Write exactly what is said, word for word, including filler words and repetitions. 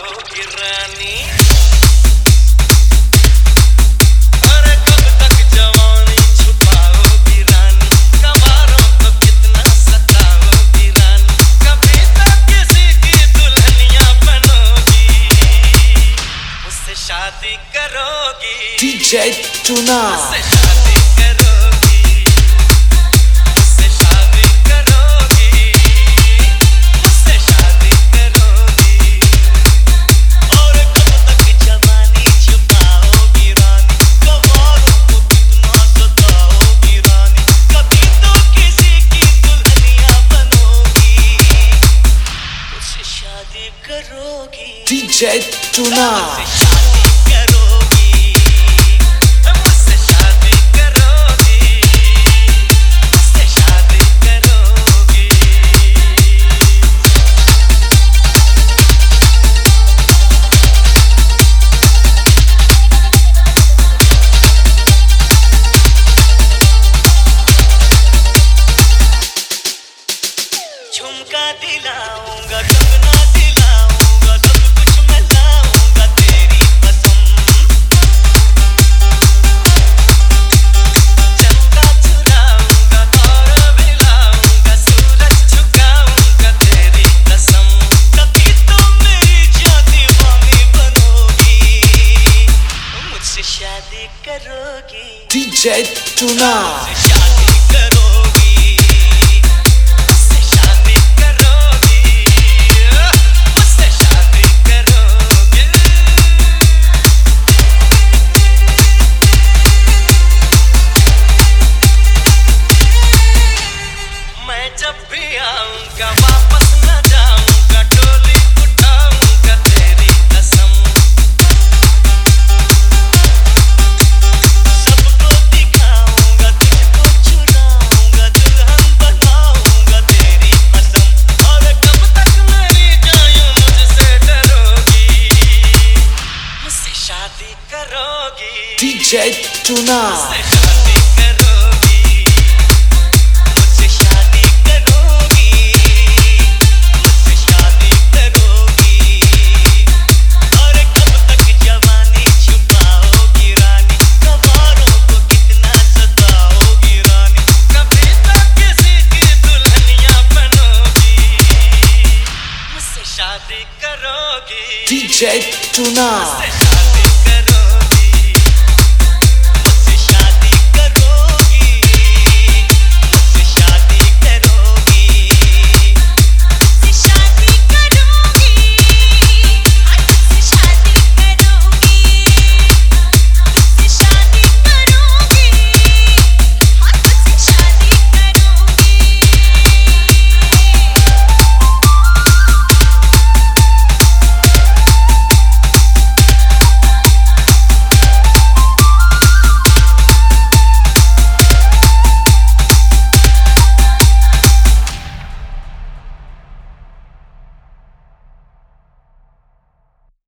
छुपाओगी रानी। अरे कब तक जवानी छुपाओगी रानी, कबारों को कितना सताओगी रानी, कभी तक किसी की दुल्हनिया बनोगी, मुझसे शादी करोगी। डीजे टूना मुझसे शादी करोगी, मुझसे शादी करोगी, मुझसे शादी करोगी। और कब तक जवानी छुपाओगी रानी, कबारों को कितना सताओगी रानी, कभी तो किसी की दुल्हनिया बनोगी, मुझसे शादी करोगी। डीजे टूना मुझसे शादी करोगी, मुझसे शादी करोगी, मुझसे शादी करोगी। झुमका दिलाऊंगा, कंगना दिलाऊंगा, सब कुछ मैं लाऊंगा तेरी कसम। चंदा चुराऊंगा, तारा मिलाऊंगा, सूरज झुकाऊंगा तेरी कसम, कभी तो मेरी जान दीवानी बनोगी, मुझसे शादी करोगी। डीजे टूना मुझसे शादी करोगी, मुझसे शादी करोगी, मुझसे शादी करोगी। मैं जब भी आऊंगा वापस न जाऊंगा, डोली उठाऊंगा तेरी कसम, सबको दिखाऊंगा, तुझको चुराऊंगा, दुल्हन बनाऊंगा तेरी कसम। और कब तक मेरी जान मुझसे डरोगी, मुझसे शादी करोगी। डीजे टूना मुझसे शादी करोगी, मुझसे शादी करोगी, मुझसे शादी करोगी। और कब तक जवानी छुपाओगी रानी, कबारों को कितना सताओगी रानी, कभी तक किसी की दुल्हनिया बनोगी, मुझसे शादी करोगी। डीजे टूना मुझसे शादी